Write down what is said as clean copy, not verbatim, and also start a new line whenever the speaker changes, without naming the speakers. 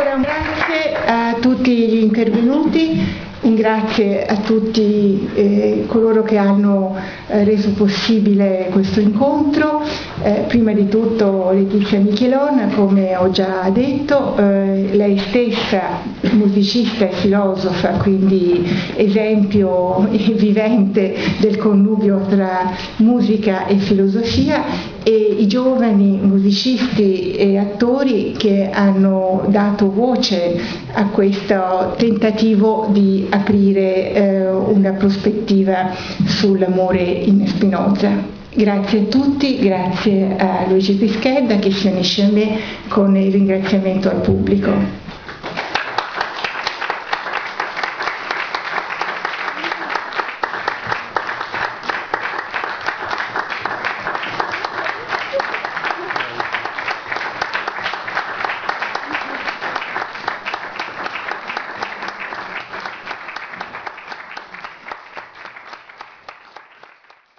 Allora, grazie a tutti gli intervenuti. Grazie a tutti coloro che hanno reso possibile questo incontro, prima di tutto Letizia Michelon, come ho già detto, lei stessa musicista e filosofa, quindi esempio vivente del connubio tra musica e filosofia, e i giovani musicisti e attori che hanno dato voce a questo tentativo di aprire una prospettiva sull'amore in Spinoza. Grazie a tutti, grazie a Luigi Pischedda che si unisce a me con il ringraziamento al pubblico.